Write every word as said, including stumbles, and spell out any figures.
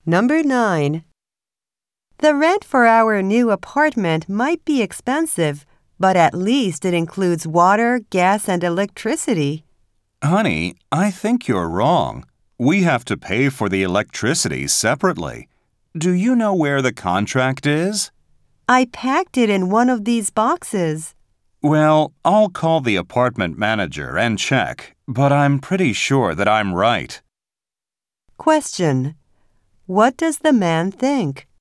Number nine. The rent for our new apartment might be expensive, but at least it includes water, gas, and electricity. Honey, I think you're wrong. We have to pay for the electricity separately. Do you know where the contract is? I packed it in one of these boxes. Well, I'll call the apartment manager and check, but I'm pretty sure that I'm right. Question. What does the man think?